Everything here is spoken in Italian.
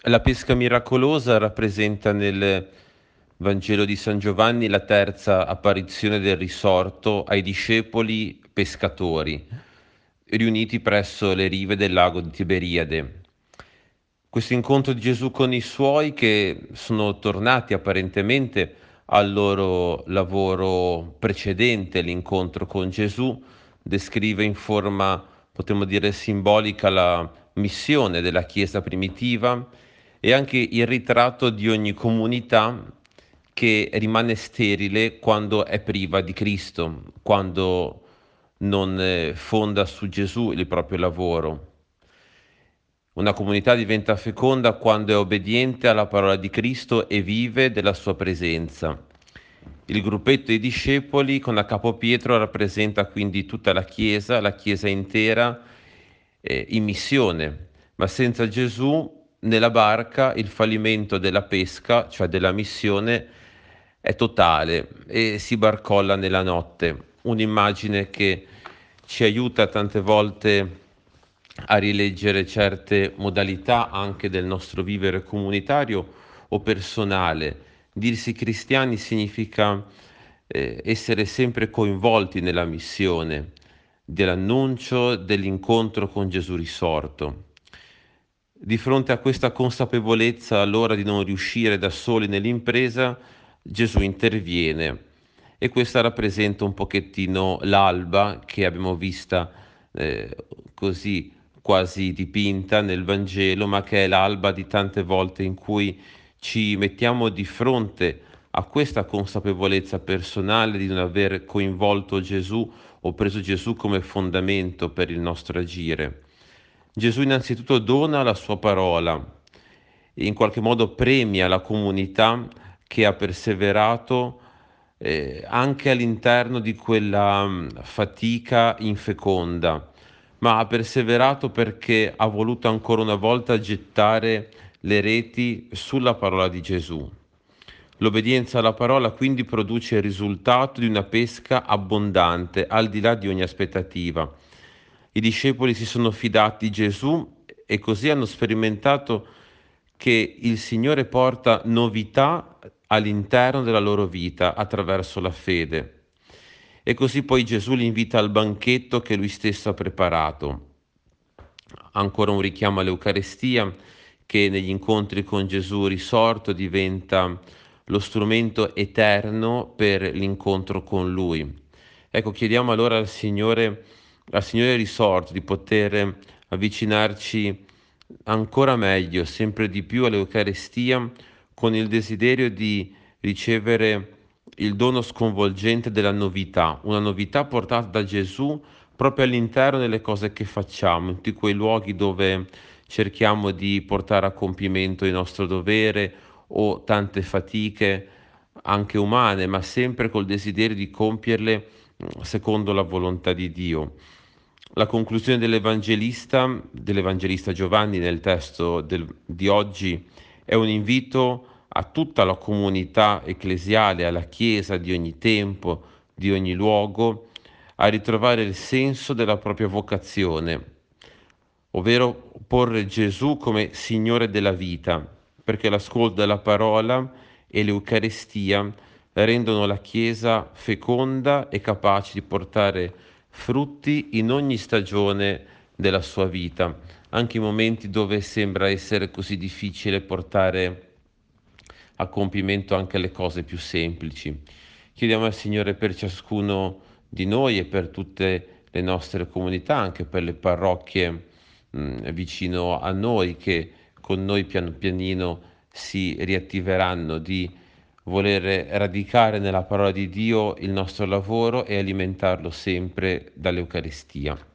La pesca miracolosa rappresenta nel Vangelo di San Giovanni la terza apparizione del risorto ai discepoli pescatori, riuniti presso le rive del lago di Tiberiade. Questo incontro di Gesù con i suoi, che sono tornati apparentemente al loro lavoro precedente, l'incontro con Gesù, descrive in forma, potremmo dire, simbolica la missione della Chiesa primitiva e anche il ritratto di ogni comunità che rimane sterile quando è priva di Cristo, quando non fonda su Gesù il proprio lavoro. Una comunità diventa feconda quando è obbediente alla parola di Cristo e vive della sua presenza. Il gruppetto dei discepoli con a capo Pietro rappresenta quindi tutta la Chiesa intera in missione, ma senza Gesù nella barca il fallimento della pesca, cioè della missione, è totale e si barcolla nella notte. Un'immagine che ci aiuta tante volte a rileggere certe modalità anche del nostro vivere comunitario o personale. Dirsi cristiani significa essere sempre coinvolti nella missione dell'annuncio dell'incontro con Gesù risorto. Di fronte a questa consapevolezza, allora, di non riuscire da soli nell'impresa, Gesù interviene e questa rappresenta un pochettino l'alba che abbiamo vista eh, così quasi dipinta nel Vangelo, ma che è l'alba di tante volte in cui ci mettiamo di fronte a questa consapevolezza personale di non aver coinvolto Gesù o preso Gesù come fondamento per il nostro agire. Gesù innanzitutto dona la sua parola e in qualche modo premia la comunità che ha perseverato anche all'interno di quella fatica infeconda, ma ha perseverato perché ha voluto ancora una volta gettare le reti sulla parola di Gesù. L'obbedienza alla parola quindi produce il risultato di una pesca abbondante, al di là di ogni aspettativa. I discepoli si sono fidati di Gesù e così hanno sperimentato che il Signore porta novità all'interno della loro vita attraverso la fede. E così poi Gesù li invita al banchetto che lui stesso ha preparato. Ancora un richiamo all'Eucarestia che negli incontri con Gesù risorto diventa lo strumento eterno per l'incontro con Lui. Ecco, chiediamo allora al Signore risorto di poter avvicinarci ancora meglio, sempre di più all'Eucarestia, con il desiderio di ricevere il dono sconvolgente della novità, una novità portata da Gesù proprio all'interno delle cose che facciamo, in tutti quei luoghi dove cerchiamo di portare a compimento il nostro dovere o tante fatiche anche umane, ma sempre col desiderio di compierle secondo la volontà di Dio. La conclusione dell'Evangelista Giovanni nel testo di oggi è un invito a tutta la comunità ecclesiale, alla Chiesa di ogni tempo, di ogni luogo, a ritrovare il senso della propria vocazione, ovvero porre Gesù come Signore della vita, perché l'ascolto della parola e l'Eucaristia rendono la Chiesa feconda e capace di portare frutti in ogni stagione della sua vita, anche in momenti dove sembra essere così difficile portare a compimento anche le cose più semplici. Chiediamo al Signore per ciascuno di noi e per tutte le nostre comunità, anche per le parrocchie vicino a noi, che con noi piano pianino si riattiveranno di voler radicare nella parola di Dio il nostro lavoro e alimentarlo sempre dall'Eucaristia.